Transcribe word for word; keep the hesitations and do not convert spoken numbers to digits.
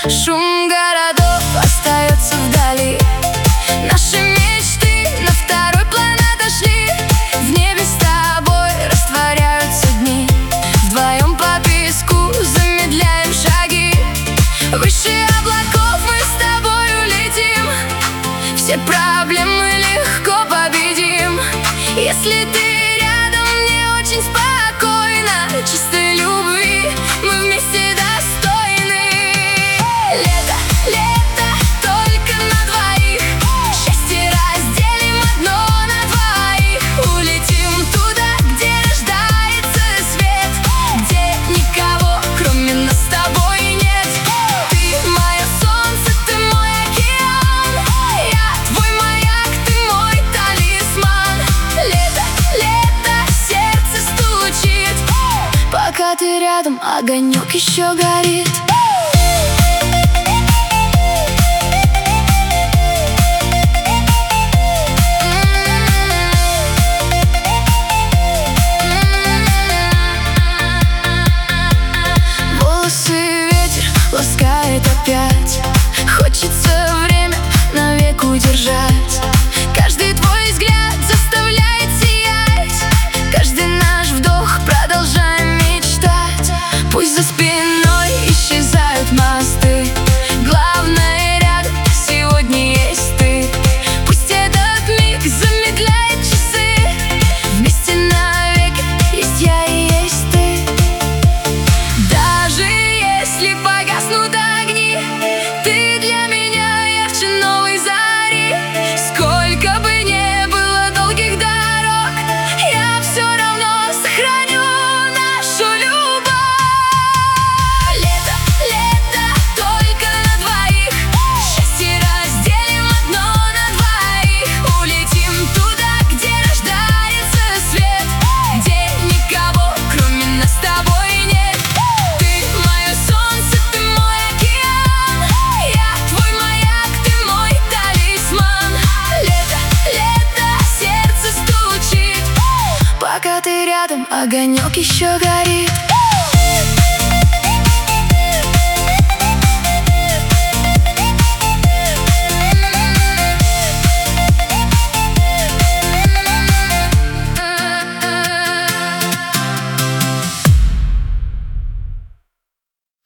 Шум городов остается вдали. Наши мечты на второй план отошли. В небе с тобой растворяются дни. Вдвоем по песку замедляем шаги. Выше облаков мы с тобой улетим. Все проблемы легко победим. Если ты рядом, мне очень спокойно. Чистой любви мы вместе достойны. Лето, лето, только на двоих. Счастье разделим одно на двоих. Улетим туда, где рождается свет, где никого, кроме нас с тобой, нет. Ты мое солнце, ты мой океан. Я твой маяк, ты мой талисман. Лето, лето, сердце стучит. Пока ты рядом, огонек еще горит. Волосы ветер ласкает опять. Хочется время навек удержать. Каждый твой взгляд заставляет сиять. Каждый наш вдох продолжаем мечтать. Пусть за спиной исчезают мосты. Главное, рядом сегодня есть ты. Пусть этот миг замедляет часы. Вместе навеки есть я и есть ты. Даже если погаснут огни, ты для меня ярче новой зари. Сколько бы ни было долгих дорог, я все равно сохраню нашу любовь. Лето, лето, только на двоих. Счастье разделим одно на двоих. Улетим туда, где рождается свет, где никого, кроме нас с тобой, нет. Ты мое солнце, ты мой океан. Я твой маяк, ты мой талисман. Лето, лето, сердце стучит. Пока ты рядом, огонек еще горит.